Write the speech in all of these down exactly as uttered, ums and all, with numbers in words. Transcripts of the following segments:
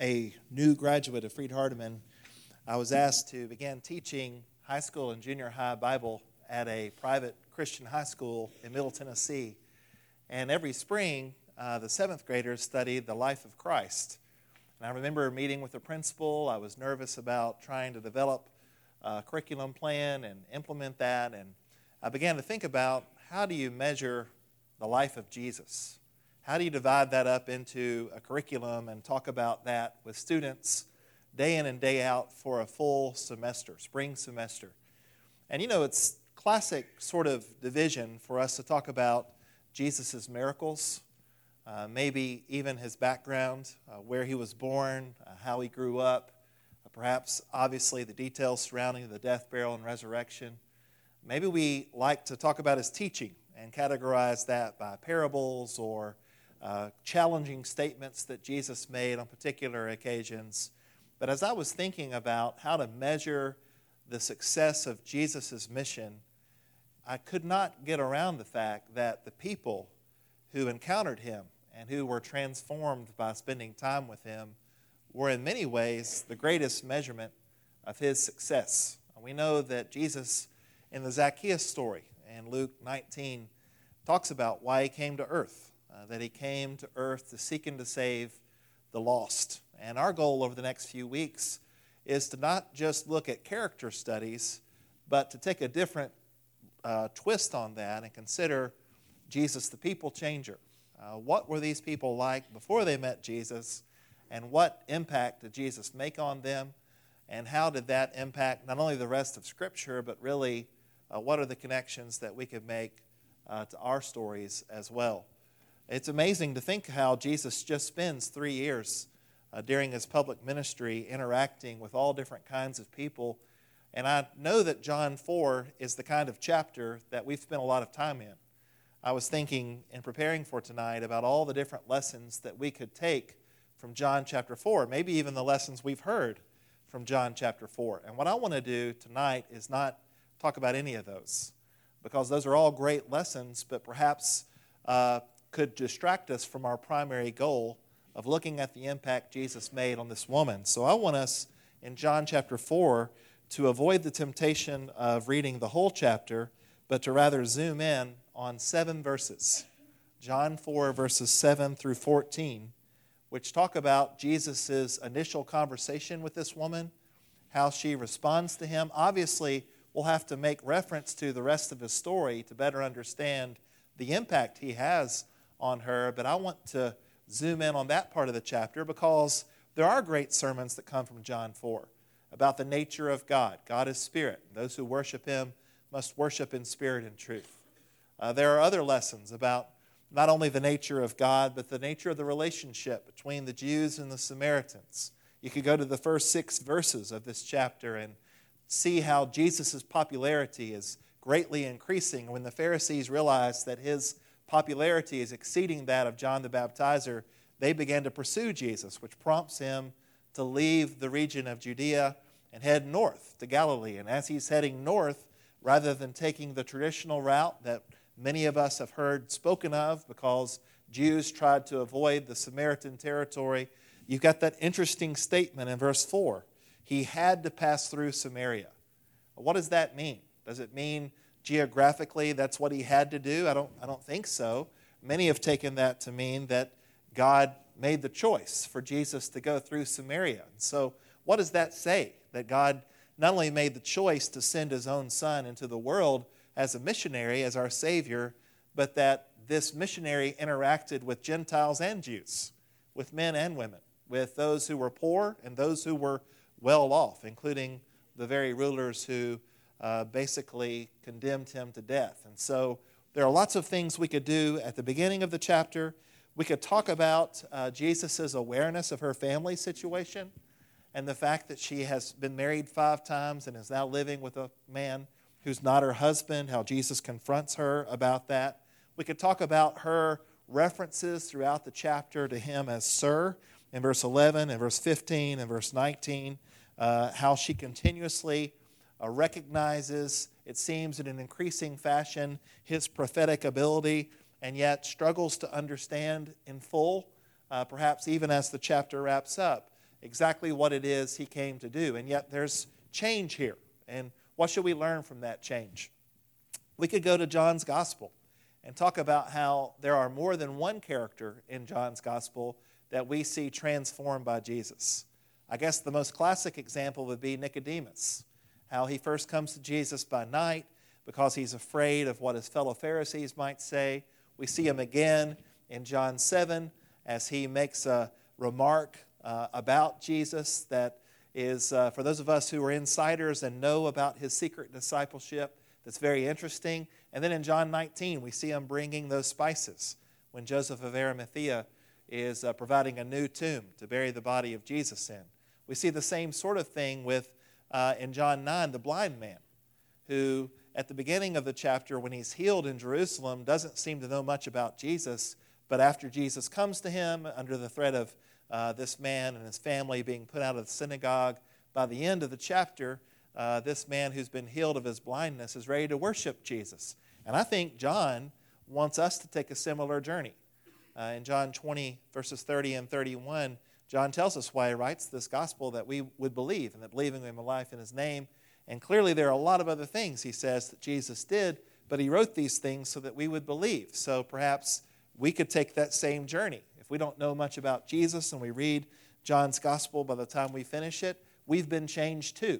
a new graduate of Freed-Hardeman, I was asked to begin teaching high school and junior high Bible at a private Christian high school in Middle Tennessee. And every spring, uh, the seventh graders studied the life of Christ. And I remember meeting with the principal. I was nervous about trying to develop a curriculum plan and implement that. And I began to think about, how do you measure the life of Jesus? How do you divide that up into a curriculum and talk about that with students day in and day out for a full semester, spring semester? And you know, it's classic sort of division for us to talk about Jesus' miracles, uh, maybe even his background, uh, where he was born, uh, how he grew up, uh, perhaps obviously the details surrounding the death, burial, and resurrection. Maybe we like to talk about his teaching and categorize that by parables or uh, challenging statements that Jesus made on particular occasions. But as I was thinking about how to measure the success of Jesus' mission, I could not get around the fact that the people who encountered him and who were transformed by spending time with him were in many ways the greatest measurement of his success. We know that Jesus, in the Zacchaeus story in Luke nineteen, talks about why he came to earth, uh, that he came to earth to seek and to save the lost. And our goal over the next few weeks is to not just look at character studies, but to take a different uh, twist on that and consider Jesus the people changer. Uh, what were these people like before they met Jesus, and what impact did Jesus make on them, and how did that impact not only the rest of Scripture, but really uh, what are the connections that we could make uh, to our stories as well. It's amazing to think how Jesus just spends three years uh, during his public ministry interacting with all different kinds of people. And I know that John four is the kind of chapter that we've spent a lot of time in. I was thinking in preparing for tonight about all the different lessons that we could take from John chapter four, maybe even the lessons we've heard from John chapter four. And what I want to do tonight is not talk about any of those, because those are all great lessons, but perhaps uh, could distract us from our primary goal of looking at the impact Jesus made on this woman. So I want us in John chapter four to avoid the temptation of reading the whole chapter, but to rather zoom in on seven verses. John four, verses seven through fourteen, which talk about Jesus' initial conversation with this woman, how she responds to him. Obviously, we'll have to make reference to the rest of his story to better understand the impact he has on her, but I want to zoom in on that part of the chapter because there are great sermons that come from John four about the nature of God. God is spirit. Those who worship him must worship in spirit and truth. Uh, there are other lessons about not only the nature of God, but the nature of the relationship between the Jews and the Samaritans. You could go to the first six verses of this chapter and see how Jesus' popularity is greatly increasing. When the Pharisees realized that his popularity is exceeding that of John the Baptizer, they began to pursue Jesus, which prompts him to leave the region of Judea and head north to Galilee. And as he's heading north, rather than taking the traditional route that many of us have heard spoken of because Jews tried to avoid the Samaritan territory, you've got that interesting statement in verse four. He had to pass through Samaria. What does that mean? Does it mean geographically that's what he had to do? I don't, I don't think so. Many have taken that to mean that God made the choice for Jesus to go through Samaria. And so what does that say? That God not only made the choice to send his own son into the world as a missionary, as our Savior, but that this missionary interacted with Gentiles and Jews, with men and women, with those who were poor and those who were well off, including the very rulers who uh, basically condemned him to death. And so there are lots of things we could do at the beginning of the chapter. We could talk about uh, Jesus' awareness of her family situation and the fact that she has been married five times and is now living with a man who's not her husband, how Jesus confronts her about that. We could talk about her references throughout the chapter to him as Sir in verse eleven and verse fifteen and verse nineteen, uh, how she continuously uh, recognizes, it seems in an increasing fashion, his prophetic ability, and yet struggles to understand in full, uh, perhaps even as the chapter wraps up, exactly what it is he came to do. And yet there's change here. And what should we learn from that change? We could go to John's Gospel and talk about how there are more than one character in John's Gospel that we see transformed by Jesus. I guess the most classic example would be Nicodemus, how he first comes to Jesus by night because he's afraid of what his fellow Pharisees might say. We see him again in John seven as he makes a remark uh, about Jesus that is, uh, for those of us who are insiders and know about his secret discipleship, that's very interesting. And then in John nineteen, we see him bringing those spices when Joseph of Arimathea is uh, providing a new tomb to bury the body of Jesus in. We see the same sort of thing with, uh, in John nine, the blind man, who at the beginning of the chapter, when he's healed in Jerusalem, doesn't seem to know much about Jesus, but after Jesus comes to him under the threat of uh, this man and his family being put out of the synagogue, by the end of the chapter, uh, this man who's been healed of his blindness is ready to worship Jesus. And I think John wants us to take a similar journey. Uh, in John twenty, verses thirty and thirty-one, John tells us why he writes this gospel, that we would believe, and that believing we have a life in his name. And clearly there are a lot of other things he says that Jesus did, but he wrote these things so that we would believe. So perhaps we could take that same journey. If we don't know much about Jesus and we read John's gospel, by the time we finish it, we've been changed too.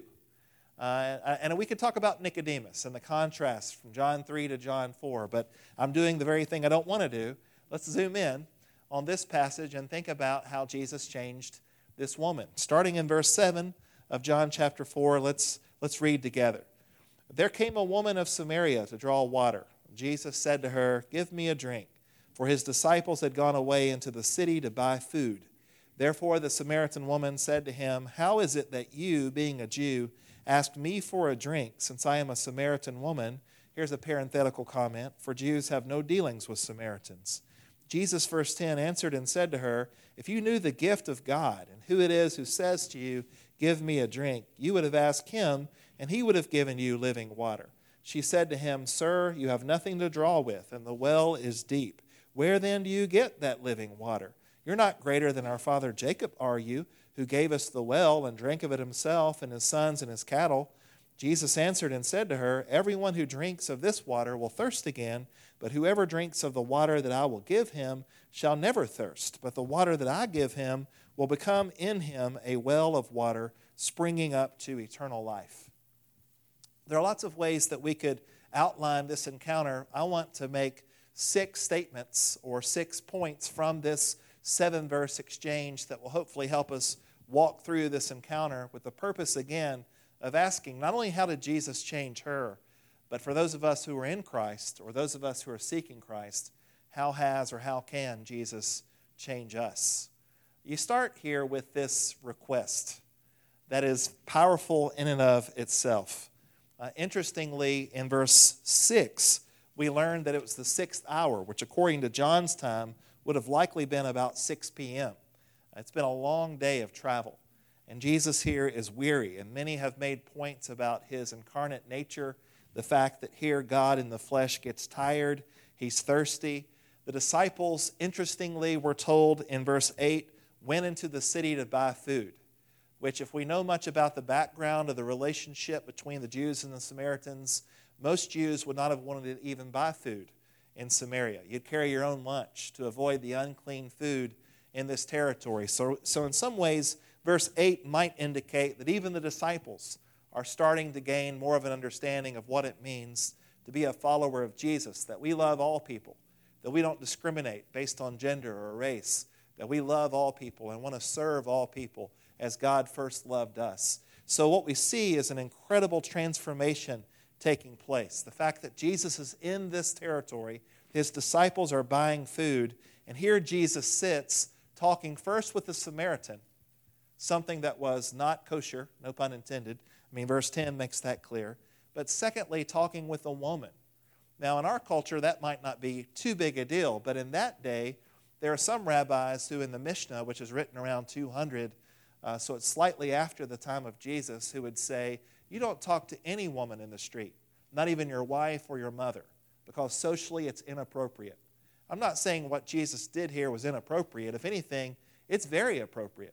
Uh, and we could talk about Nicodemus and the contrast from John three to John four, but I'm doing the very thing I don't want to do. Let's zoom in on this passage and think about how Jesus changed this woman. Starting in verse seven of John chapter four, let's, let's read together. There came a woman of Samaria to draw water. Jesus said to her, "Give me a drink," for his disciples had gone away into the city to buy food. Therefore the Samaritan woman said to him, "How is it that you, being a Jew, ask me for a drink, since I am a Samaritan woman?" Here's a parenthetical comment, for Jews have no dealings with Samaritans. Jesus, verse ten, answered and said to her, "If you knew the gift of God and who it is who says to you, 'Give me a drink,' you would have asked him, and he would have given you living water." She said to him, "Sir, you have nothing to draw with, and the well is deep. Where then do you get that living water? You're not greater than our father Jacob, are you, who gave us the well and drank of it himself and his sons and his cattle?" Jesus answered and said to her, "Everyone who drinks of this water will thirst again, but whoever drinks of the water that I will give him shall never thirst. But the water that I give him will become in him a well of water springing up to eternal life." There are lots of ways that we could outline this encounter. I want to make six statements or six points from this seven-verse exchange that will hopefully help us walk through this encounter with the purpose, again, of asking not only how did Jesus change her, but for those of us who are in Christ or those of us who are seeking Christ, how has or how can Jesus change us? You start here with this request that is powerful in and of itself. Uh, interestingly, in verse six, we learn that it was the sixth hour, which according to John's time would have likely been about six p.m. It's been a long day of travel, and Jesus here is weary, and many have made points about his incarnate nature, the fact that here God in the flesh gets tired, he's thirsty. The disciples, interestingly, were told in verse eight, went into the city to buy food, which if we know much about the background of the relationship between the Jews and the Samaritans, most Jews would not have wanted to even buy food in Samaria. You'd carry your own lunch to avoid the unclean food in this territory. So, so in some ways, verse eight might indicate that even the disciples are starting to gain more of an understanding of what it means to be a follower of Jesus, that we love all people, that we don't discriminate based on gender or race, that we love all people and want to serve all people as God first loved us. So what we see is an incredible transformation taking place. The fact that Jesus is in this territory, his disciples are buying food, and here Jesus sits talking first with the Samaritan, something that was not kosher, no pun intended. I mean, verse ten makes that clear. But secondly, talking with a woman. Now, in our culture, that might not be too big a deal, but in that day, there are some rabbis who in the Mishnah, which is written around two hundred, uh, so it's slightly after the time of Jesus, who would say, you don't talk to any woman in the street, not even your wife or your mother, because socially it's inappropriate. I'm not saying what Jesus did here was inappropriate. If anything, it's very appropriate.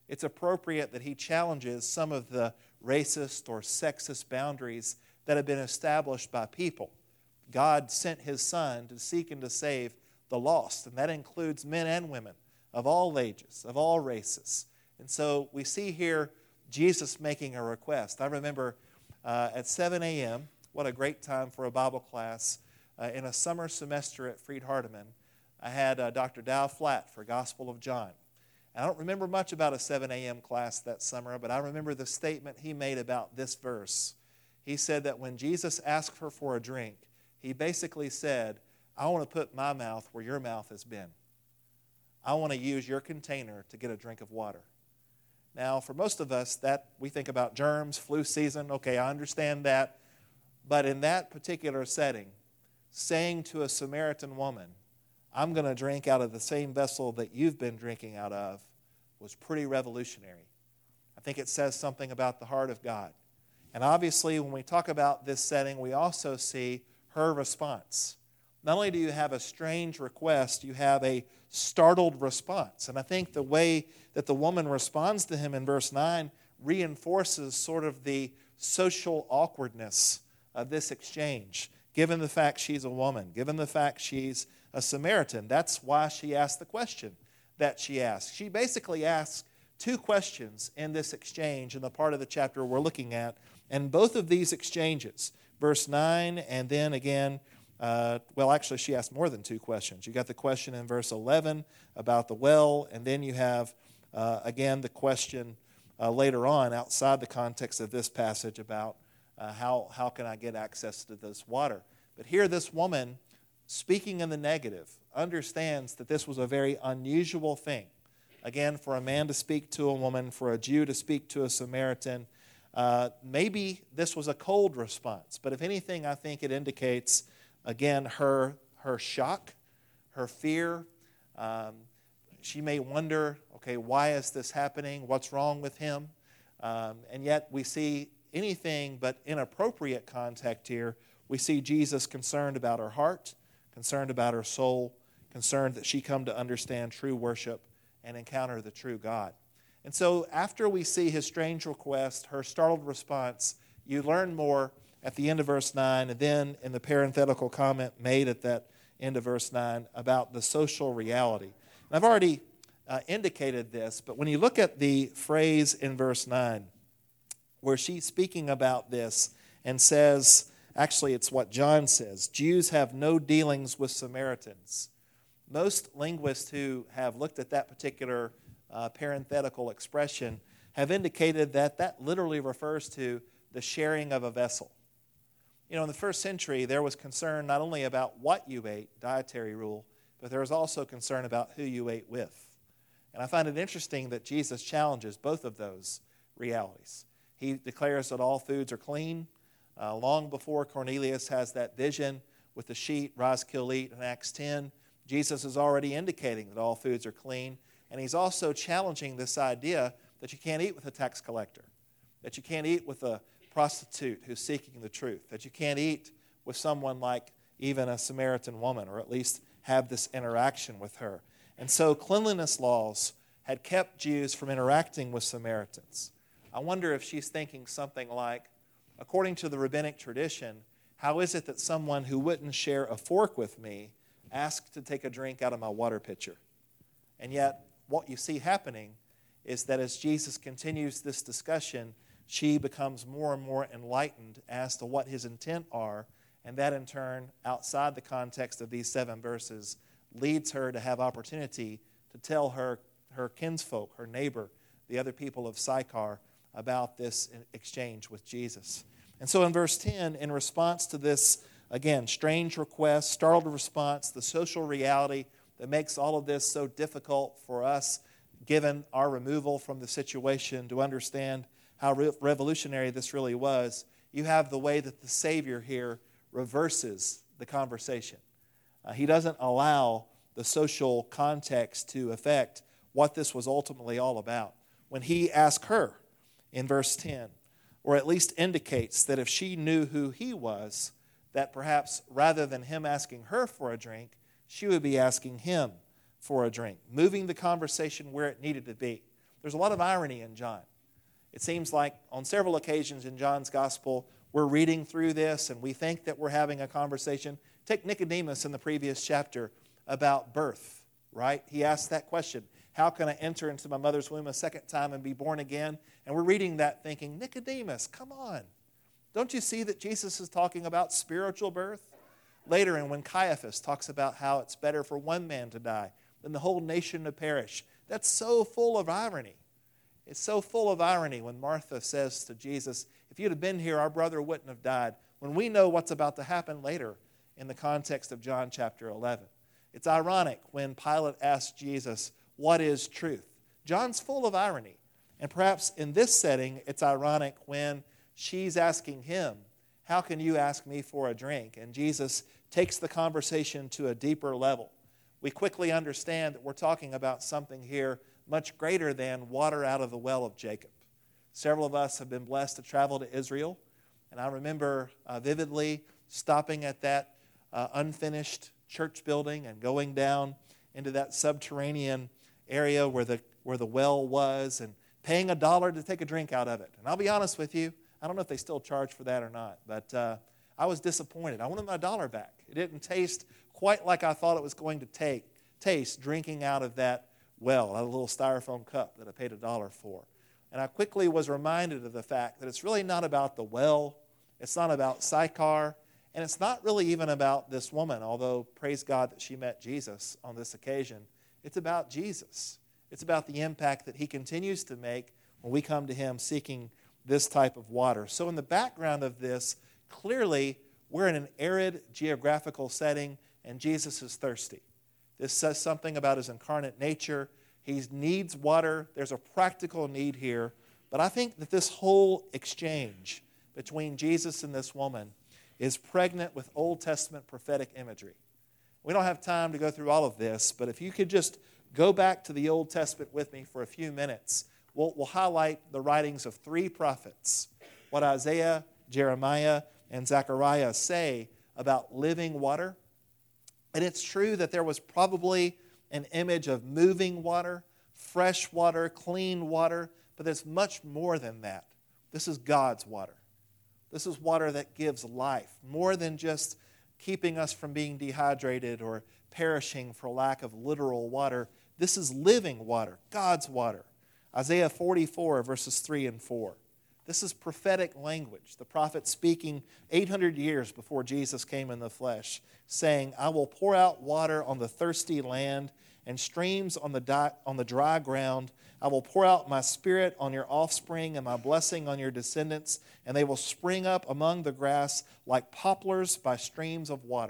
it's appropriate that he challenges some of the racist or sexist boundaries that have been established by people. God sent his Son to seek and to save the lost, and that includes men and women of all ages, of all races. And so we see here Jesus making a request. I remember uh, at seven a.m., what a great time for a Bible class, uh, in a summer semester at Freed-Hardeman, I had uh, Doctor Dow Flatt for Gospel of John. I don't remember much about a seven a.m. class that summer, but I remember the statement he made about this verse. He said that when Jesus asked her for a drink, he basically said, I want to put my mouth where your mouth has been. I want to use your container to get a drink of water. Now, for most of us, that we think about germs, flu season. Okay, I understand that. But in that particular setting, saying to a Samaritan woman, I'm going to drink out of the same vessel that you've been drinking out of, was pretty revolutionary. I think it says something about the heart of God. And obviously, when we talk about this setting, we also see her response. Not only do you have a strange request, you have a startled response. And I think the way that the woman responds to him in verse nine reinforces sort of the social awkwardness of this exchange, given the fact she's a woman, given the fact she's a Samaritan. That's why she asked the question that she asked. She basically asks two questions in this exchange in the part of the chapter we're looking at. And both of these exchanges, verse nine and then again, uh, well, actually, she asked more than two questions. You got the question in verse eleven about the well, and then you have, uh, again, the question uh, later on outside the context of this passage about uh, how, how can I get access to this water. But here this woman, speaking in the negative, understands that this was a very unusual thing. Again, for a man to speak to a woman, for a Jew to speak to a Samaritan, uh, maybe this was a cold response. But if anything, I think it indicates, again, her, her shock, her fear. Um, she may wonder, okay, why is this happening? What's wrong with him? Um, and yet we see anything but inappropriate contact here. We see Jesus concerned about her heart, concerned about her soul, concerned that she come to understand true worship and encounter the true God. And so after we see his strange request, her startled response, you learn more at the end of verse nine, and then in the parenthetical comment made at that end of verse nine about the social reality. And I've already uh, indicated this, but when you look at the phrase in verse nine, where she's speaking about this and says, actually it's what John says, Jews have no dealings with Samaritans. Most linguists who have looked at that particular uh, parenthetical expression have indicated that that literally refers to the sharing of a vessel. You know, in the first century, there was concern not only about what you ate, dietary rule, but there was also concern about who you ate with. And I find it interesting that Jesus challenges both of those realities. He declares that all foods are clean. Uh, long before Cornelius has that vision with the sheet, rise, kill, eat in Acts ten, Jesus is already indicating that all foods are clean. And he's also challenging this idea that you can't eat with a tax collector, that you can't eat with a prostitute who's seeking the truth, that you can't eat with someone like even a Samaritan woman, or at least have this interaction with her. And so cleanliness laws had kept Jews from interacting with Samaritans. I wonder if she's thinking something like, according to the rabbinic tradition, how is it that someone who wouldn't share a fork with me asked to take a drink out of my water pitcher? And yet, what you see happening is that as Jesus continues this discussion, she becomes more and more enlightened as to what his intent are, and that in turn, outside the context of these seven verses, leads her to have opportunity to tell her, her kinsfolk, her neighbor, the other people of Sychar, about this exchange with Jesus. And so in verse ten, in response to this, again, strange request, startled response, the social reality that makes all of this so difficult for us, given our removal from the situation, to understand how re- revolutionary this really was, you have the way that the Savior here reverses the conversation. Uh, he doesn't allow the social context to affect what this was ultimately all about. When he asked her in verse ten, or at least indicates that if she knew who he was, that perhaps rather than him asking her for a drink, she would be asking him for a drink, moving the conversation where it needed to be. There's a lot of irony in John. It seems like on several occasions in John's gospel, we're reading through this and we think that we're having a conversation. Take Nicodemus in the previous chapter about birth, right? He asked that question, how can I enter into my mother's womb a second time and be born again? And we're reading that thinking, Nicodemus, come on. Don't you see that Jesus is talking about spiritual birth? Later, and when Caiaphas talks about how it's better for one man to die than the whole nation to perish, that's so full of irony. It's so full of irony when Martha says to Jesus, if you'd have been here, our brother wouldn't have died, when we know what's about to happen later in the context of John chapter eleven. It's ironic when Pilate asks Jesus, what is truth? John's full of irony. And perhaps in this setting, it's ironic when she's asking him, how can you ask me for a drink? And Jesus takes the conversation to a deeper level. We quickly understand that we're talking about something here much greater than water out of the well of Jacob. Several of us have been blessed to travel to Israel, and I remember uh, vividly stopping at that uh, unfinished church building and going down into that subterranean area where the where the well was and paying a dollar to take a drink out of it. And I'll be honest with you, I don't know if they still charge for that or not, but uh, I was disappointed. I wanted my dollar back. It didn't taste quite like I thought it was going to take taste drinking out of that well, a little styrofoam cup that I paid a dollar for. And I quickly was reminded of the fact that it's really not about the well, it's not about Sychar, and it's not really even about this woman, although praise God that she met Jesus on this occasion. It's about Jesus. It's about the impact that he continues to make when we come to him seeking this type of water. So in the background of this, clearly we're in an arid geographical setting and Jesus is thirsty. This says something about his incarnate nature. He needs water. There's a practical need here. But I think that this whole exchange between Jesus and this woman is pregnant with Old Testament prophetic imagery. We don't have time to go through all of this, but if you could just go back to the Old Testament with me for a few minutes, we'll, we'll highlight the writings of three prophets, what Isaiah, Jeremiah, and Zechariah say about living water. And it's true that there was probably an image of moving water, fresh water, clean water, but there's much more than that. This is God's water. This is water that gives life, more than just keeping us from being dehydrated or perishing for lack of literal water. This is living water, God's water. Isaiah forty-four, verses three and four. This is prophetic language. The prophet speaking eight hundred years before Jesus came in the flesh, saying, I will pour out water on the thirsty land and streams on the, di- on the dry ground. I will pour out my spirit on your offspring and my blessing on your descendants, and they will spring up among the grass like poplars by streams of water.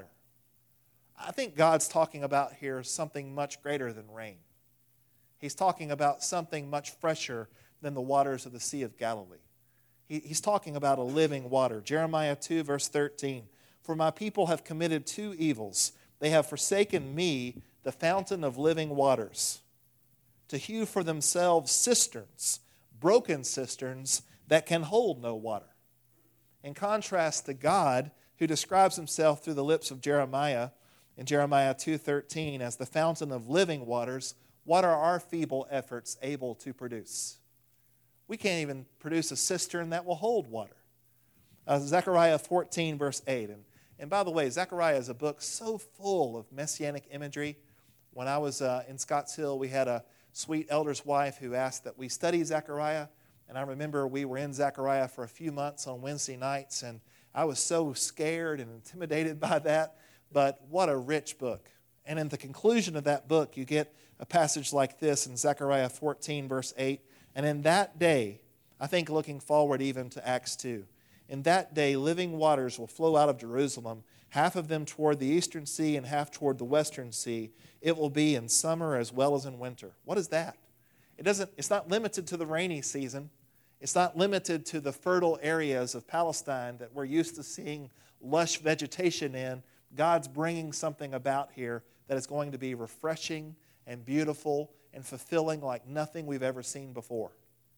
I think God's talking about here something much greater than rain. He's talking about something much fresher than the waters of the Sea of Galilee. He, he's talking about a living water. Jeremiah two, verse thirteen. For my people have committed two evils. They have forsaken me, the fountain of living waters, to hew for themselves cisterns, broken cisterns that can hold no water. In contrast to God, who describes himself through the lips of Jeremiah in Jeremiah two thirteen as the fountain of living waters, what are our feeble efforts able to produce? We can't even produce a cistern that will hold water. Uh, Zechariah fourteen, verse eight. And, and by the way, Zechariah is a book so full of messianic imagery. When I was uh, in Scotts Hill, we had a sweet elder's wife who asked that we study Zechariah. And I remember we were in Zechariah for a few months on Wednesday nights, and I was so scared and intimidated by that. But what a rich book. And in the conclusion of that book, you get a passage like this in Zechariah fourteen, verse eight. And in that day, I think looking forward even to Acts two, in that day living waters will flow out of Jerusalem, half of them toward the eastern sea and half toward the western sea. It will be in summer as well as in winter. What is that? It doesn't, it's not limited to the rainy season. It's not limited to the fertile areas of Palestine that we're used to seeing lush vegetation in. God's bringing something about here that is going to be refreshing and beautiful and fulfilling like nothing we've ever seen before.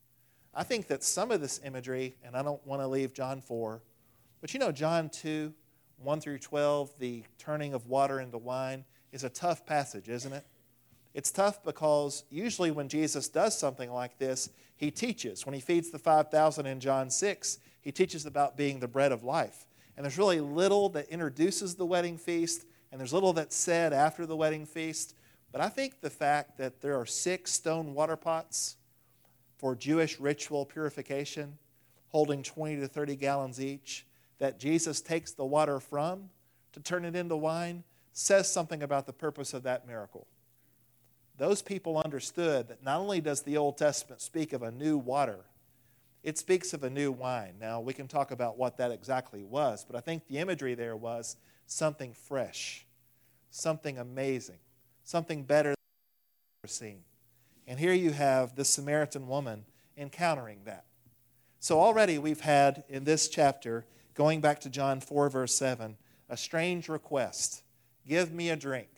I think that some of this imagery, and I don't want to leave John four, but you know John two, one through twelve, the turning of water into wine, is a tough passage, isn't it? It's tough because usually when Jesus does something like this, he teaches. When he feeds the five thousand in John six, he teaches about being the bread of life. And there's really little that introduces the wedding feast, and there's little that's said after the wedding feast. But I think the fact that there are six stone water pots for Jewish ritual purification, holding twenty to thirty gallons each, that Jesus takes the water from to turn it into wine, says something about the purpose of that miracle. Those people understood that not only does the Old Testament speak of a new water, it speaks of a new wine. Now, we can talk about what that exactly was, but I think the imagery there was something fresh, something amazing, something better than we've ever seen. And here you have the Samaritan woman encountering that. So already we've had in this chapter, going back to John four, verse seven, a strange request. Give me a drink.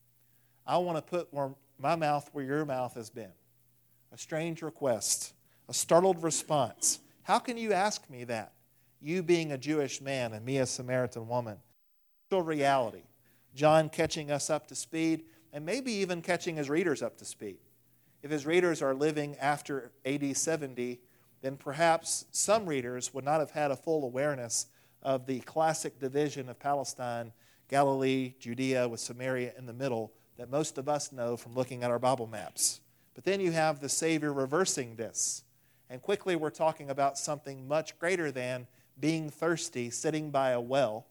I want to put my mouth where your mouth has been. A strange request. A startled response. How can you ask me that? You being a Jewish man and me a Samaritan woman. Still reality. John catching us up to speed and maybe even catching his readers up to speed. If his readers are living after A D seventy, then perhaps some readers would not have had a full awareness of the classic division of Palestine, Galilee, Judea, with Samaria in the middle that most of us know from looking at our Bible maps. But then you have the Savior reversing this. And quickly we're talking about something much greater than being thirsty, sitting by a well.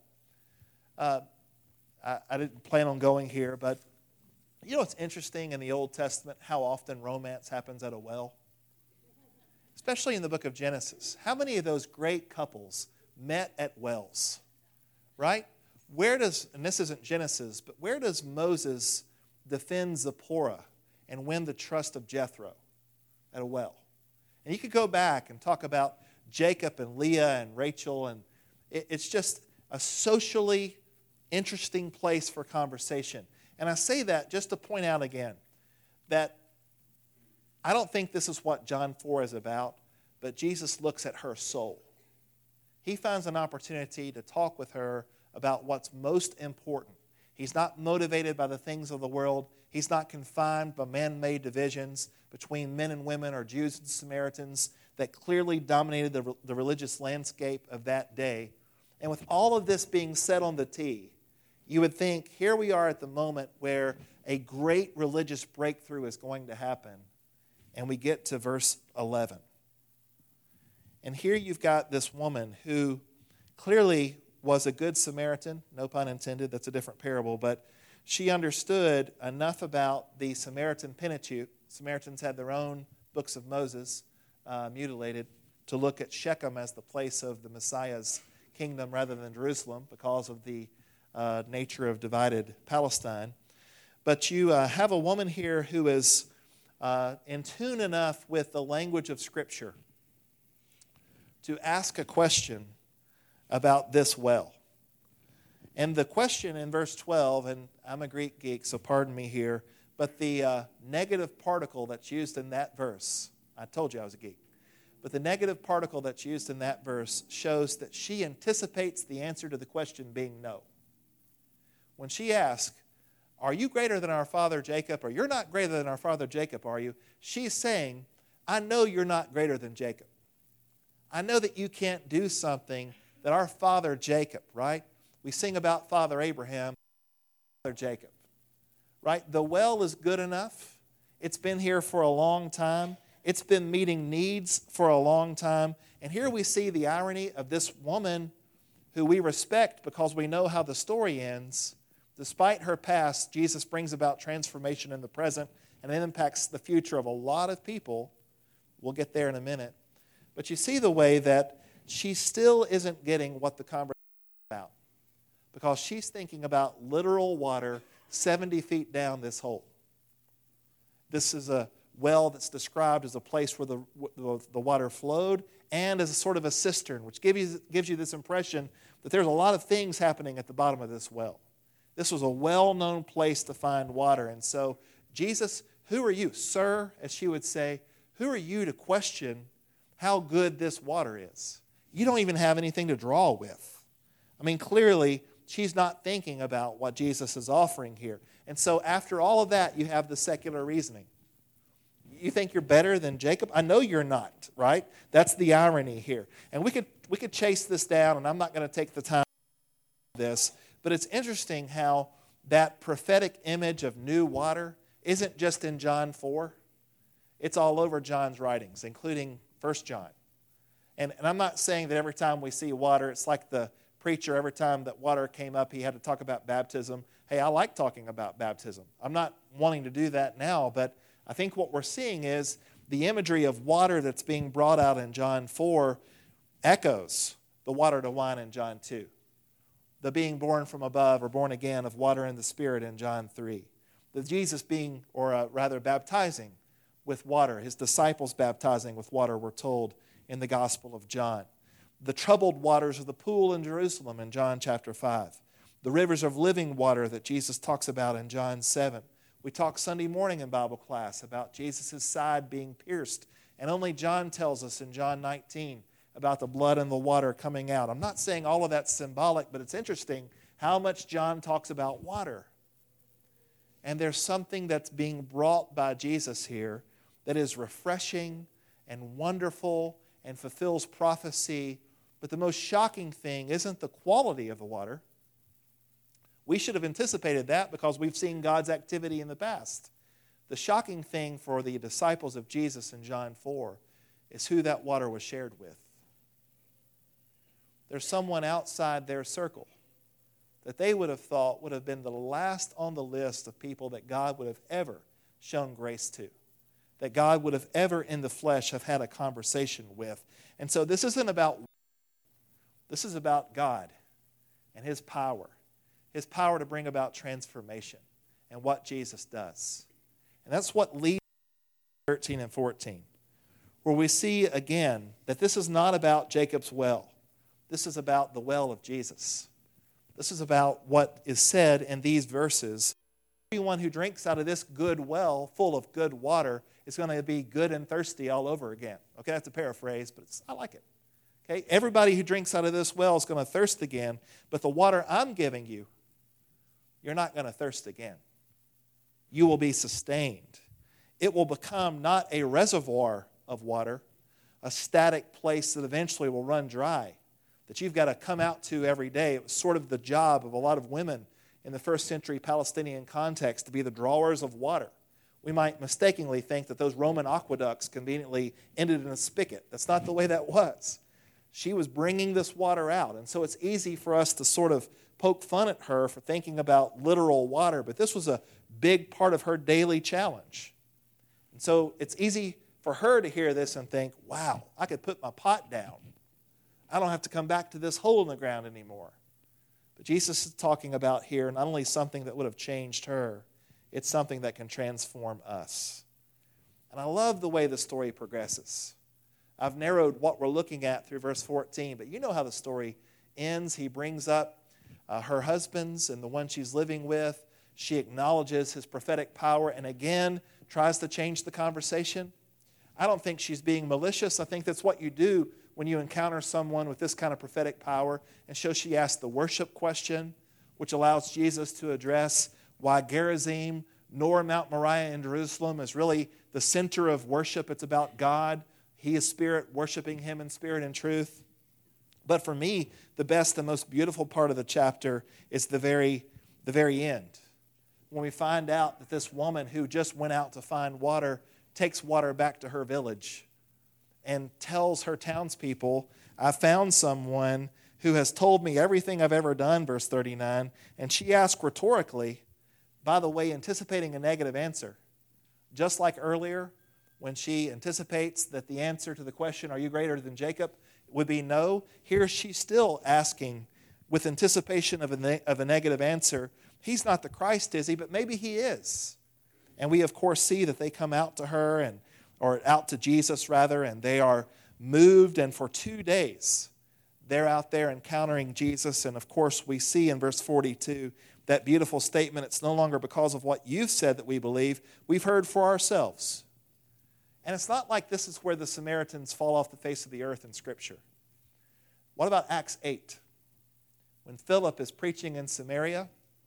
Uh, I, I didn't plan on going here, but you know what's interesting in the Old Testament, how often romance happens at a well? Especially in the book of Genesis. How many of those great couples met at wells? Right? Where does, and this isn't Genesis, but where does Moses defend Zipporah and win the trust of Jethro? At a well. And you could go back and talk about Jacob and Leah and Rachel, and it, it's just a socially interesting place for conversation. And I say that just to point out again that I don't think this is what John four is about, but Jesus looks at her soul. He finds an opportunity to talk with her about what's most important. He's not motivated by the things of the world. He's not confined by man-made divisions between men and women or Jews and Samaritans that clearly dominated the, the religious landscape of that day. And with all of this being set on the tee, you would think, here we are at the moment where a great religious breakthrough is going to happen. And we get to verse eleven. And here you've got this woman who clearly was a good Samaritan, no pun intended, that's a different parable, but she understood enough about the Samaritan Pentateuch. Samaritans had their own books of Moses, uh, mutilated, to look at Shechem as the place of the Messiah's kingdom rather than Jerusalem because of the uh, nature of divided Palestine. But you uh, have a woman here who is uh, in tune enough with the language of Scripture to ask a question about this well. And the question in verse twelve, and I'm a Greek geek, so pardon me here, but the uh, negative particle that's used in that verse, I told you I was a geek, but the negative particle that's used in that verse shows that she anticipates the answer to the question being no. When she asks, are you greater than our father Jacob, or you're not greater than our father Jacob, are you? She's saying, I know you're not greater than Jacob. I know that you can't do something that our father Jacob, right? We sing about Father Abraham, Father Jacob, right? The well is good enough. It's been here for a long time. It's been meeting needs for a long time. And here we see the irony of this woman who we respect because we know how the story ends. Despite her past, Jesus brings about transformation in the present, and it impacts the future of a lot of people. We'll get there in a minute. But you see the way that she still isn't getting what the conversation is about, because she's thinking about literal water seventy feet down this hole. This is a well that's described as a place where the, the, the water flowed and as a sort of a cistern, which gives you, gives you this impression that there's a lot of things happening at the bottom of this well. This was a well-known place to find water. And so, Jesus, who are you? Sir, as she would say, who are you to question how good this water is? You don't even have anything to draw with. I mean, clearly, she's not thinking about what Jesus is offering here. And so after all of that, you have the secular reasoning. You think you're better than Jacob? I know you're not, right? That's the irony here. And we could we could chase this down, and I'm not going to take the time for this, but it's interesting how that prophetic image of new water isn't just in John four. It's all over John's writings, including First John. And, and I'm not saying that every time we see water, it's like the preacher, every time that water came up, he had to talk about baptism. Hey, I like talking about baptism. I'm not wanting to do that now, but I think what we're seeing is the imagery of water that's being brought out in John four echoes the water to wine in John two. The being born from above or born again of water and the Spirit in John three. The Jesus being, or uh, rather baptizing with water, his disciples baptizing with water, we're told in the Gospel of John. The troubled waters of the pool in Jerusalem in John chapter five. The rivers of living water that Jesus talks about in John seven. We talked Sunday morning in Bible class about Jesus' side being pierced. And only John tells us in John nineteen about the blood and the water coming out. I'm not saying all of that's symbolic, but it's interesting how much John talks about water. And there's something that's being brought by Jesus here that is refreshing and wonderful and fulfills prophecy. But the most shocking thing isn't the quality of the water. We should have anticipated that because we've seen God's activity in the past. The shocking thing for the disciples of Jesus in John four is who that water was shared with. There's someone outside their circle that they would have thought would have been the last on the list of people that God would have ever shown grace to, that God would have ever in the flesh have had a conversation with. And so this isn't about, this is about God and his power, his power to bring about transformation and what Jesus does. And that's what leads to thirteen and fourteen, where we see again that this is not about Jacob's well. This is about the well of Jesus. This is about what is said in these verses. Everyone who drinks out of this good well full of good water is going to be good and thirsty all over again. Okay, that's a paraphrase, but it's, I like it. Okay, everybody who drinks out of this well is going to thirst again, but the water I'm giving you, you're not going to thirst again. You will be sustained. It will become not a reservoir of water, a static place that eventually will run dry, that you've got to come out to every day. It was sort of the job of a lot of women in the first century Palestinian context to be the drawers of water. We might mistakenly think that those Roman aqueducts conveniently ended in a spigot. That's not the way that was. She was bringing this water out. And so it's easy for us to sort of poke fun at her for thinking about literal water, but this was a big part of her daily challenge. And so it's easy for her to hear this and think, wow, I could put my pot down. I don't have to come back to this hole in the ground anymore. But Jesus is talking about here not only something that would have changed her, it's something that can transform us. And I love the way the story progresses. I've narrowed what we're looking at through verse fourteen, but you know how the story ends. He brings up uh, her husbands and the one she's living with. She acknowledges his prophetic power and again tries to change the conversation. I don't think she's being malicious. I think that's what you do when you encounter someone with this kind of prophetic power. And so she asks the worship question, which allows Jesus to address why Gerizim nor Mount Moriah in Jerusalem is really the center of worship. It's about God. He is spirit, worshiping him in spirit and truth. But for me, the best and most beautiful part of the chapter is the very, the very end, when we find out that this woman who just went out to find water takes water back to her village and tells her townspeople, I found someone who has told me everything I've ever done, verse thirty-nine. And she asked rhetorically, by the way, anticipating a negative answer. Just like earlier, when she anticipates that the answer to the question, are you greater than Jacob, would be no. Here she's still asking with anticipation of a, ne- of a negative answer. He's not the Christ, is he? But maybe he is. And we, of course, see that they come out to her, and or out to Jesus, rather, and they are moved. And for two days, they're out there encountering Jesus. And, of course, we see in verse forty-two that beautiful statement, it's no longer because of what you've said that we believe. We've heard for ourselves. And it's not like this is where the Samaritans fall off the face of the earth in Scripture. What about Acts eight? When Philip is preaching in Samaria,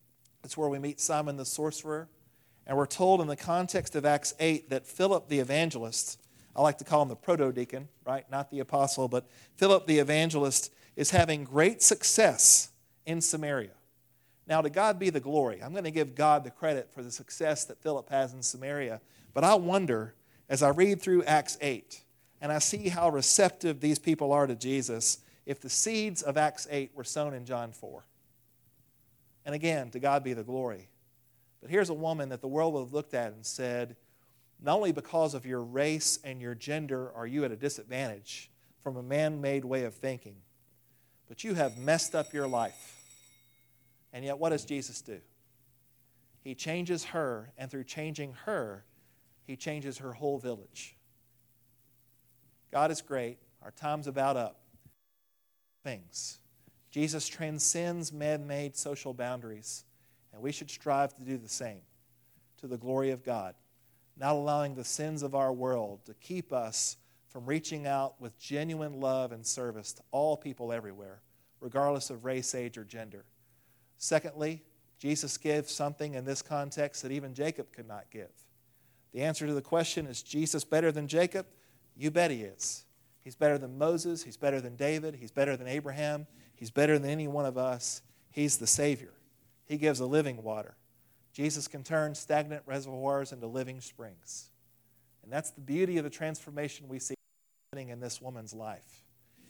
It's where we meet Simon the sorcerer. And we're told in the context of Acts eight that Philip the evangelist, I like to call him the proto-deacon, right? Not the apostle, but Philip the evangelist is having great success in Samaria. Now, to God be the glory. I'm going to give God the credit for the success that Philip has in Samaria. But I wonder, as I read through Acts eight, and I see how receptive these people are to Jesus, if the seeds of Acts eight were sown in John four. And again, to God be the glory. But here's a woman that the world would have looked at and said, not only because of your race and your gender are you at a disadvantage from a man-made way of thinking, but you have messed up your life. And yet what does Jesus do? He changes her, and through changing her, he changes her whole village. God is great. Our time's about up. Things. Jesus transcends man-made social boundaries, and we should strive to do the same to the glory of God, not allowing the sins of our world to keep us from reaching out with genuine love and service to all people everywhere, regardless of race, age, or gender. Secondly, Jesus gives something in this context that even Jacob could not give. The answer to the question, is Jesus better than Jacob? You bet he is. He's better than Moses. He's better than David. He's better than Abraham. He's better than any one of us. He's the Savior. He gives a living water. Jesus can turn stagnant reservoirs into living springs. And that's the beauty of the transformation we see happening in this woman's life.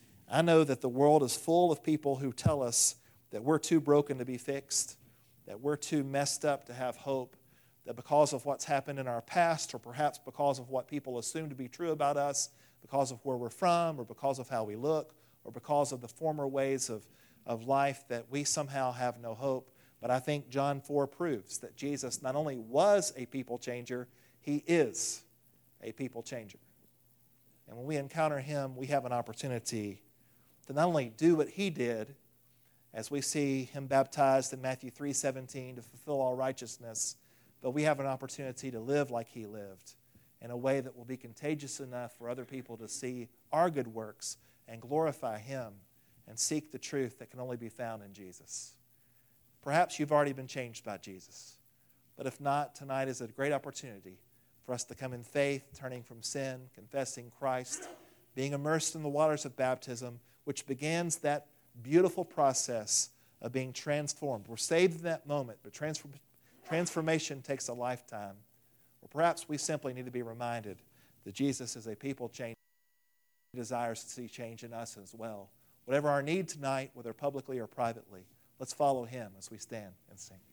I know that the world is full of people who tell us that we're too broken to be fixed, that we're too messed up to have hope, that because of what's happened in our past, or perhaps because of what people assume to be true about us, because of where we're from, or because of how we look, or because of the former ways of, of life, that we somehow have no hope. But I think John four proves that Jesus not only was a people changer, he is a people changer. And when we encounter him, we have an opportunity to not only do what he did, as we see him baptized in Matthew three seventeen to fulfill all righteousness, but we have an opportunity to live like he lived in a way that will be contagious enough for other people to see our good works and glorify him and seek the truth that can only be found in Jesus. Perhaps you've already been changed by Jesus, but if not, tonight is a great opportunity for us to come in faith, turning from sin, confessing Christ, being immersed in the waters of baptism, which begins that beautiful process of being transformed. We're saved in that moment, but transform, transformation takes a lifetime. Or perhaps we simply need to be reminded that Jesus is a people changer. He desires to see change in us as well. Whatever our need tonight, whether publicly or privately, let's follow him as we stand and sing.